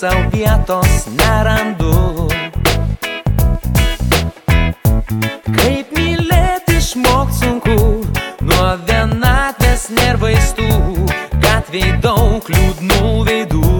savo vietos nerandu. Kaip mylėti išmokt sunku, nuo vienatvės nėr vaistų, gatvėj daug liūdnų veidų.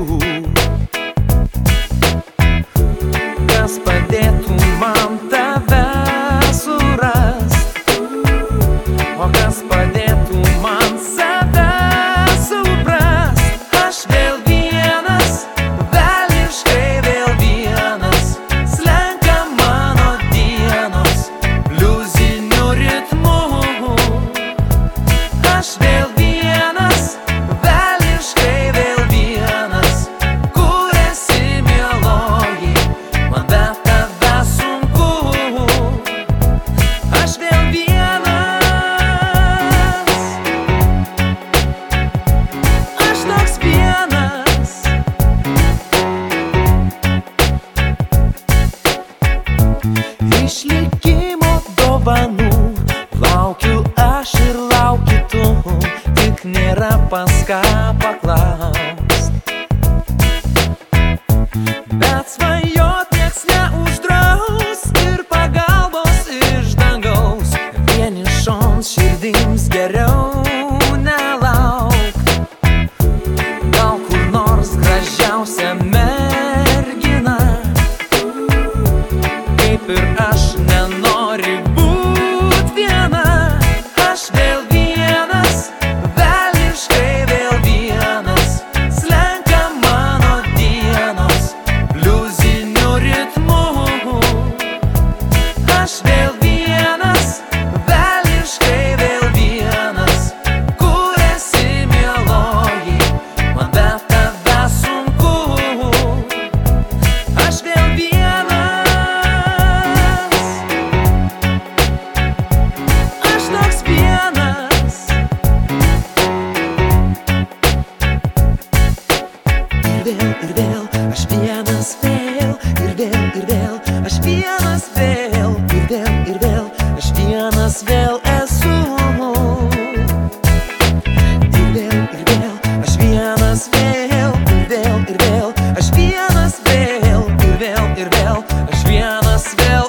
Kas padėtų man tave surast, o kas padėtų man save suprast. Aš vėl vienas, velniškai vėl vienas, slenka mano dienos bliuziniu ritmu. Aš vėl vienas, velniškai vėl vienas, kur esi mieloji, man be tave sunku. Aš vėl vienas, aš toks vienas. Išlikimo dovanų laukiu aš ir lauki tu, tik nėra pas ką paklaust. Bet svajot nieks neuždraus ir pagalbos iš dangaus, vienišoms širdims geriau nelauk. Gal kur nors gražiausia mergina, kaip ir aš, nenori būt viena. Aš vėl vienas, velniškai vėl vienas, slenka mano dienos bliuziniu ritmu. Aš vėl vienas, velniškai vėl vienas, kur esi mieloji, man be tave sunku. Aš vėl vienas, aš toks vienas. Ir vėl aš vienas vėl, ir vėl aš vienas vėl, ir vėl aš vienas vėl esu. Ir vėl aš vienas vėl, ir vėl aš vienas vėl, ir vėl aš vienas vėl.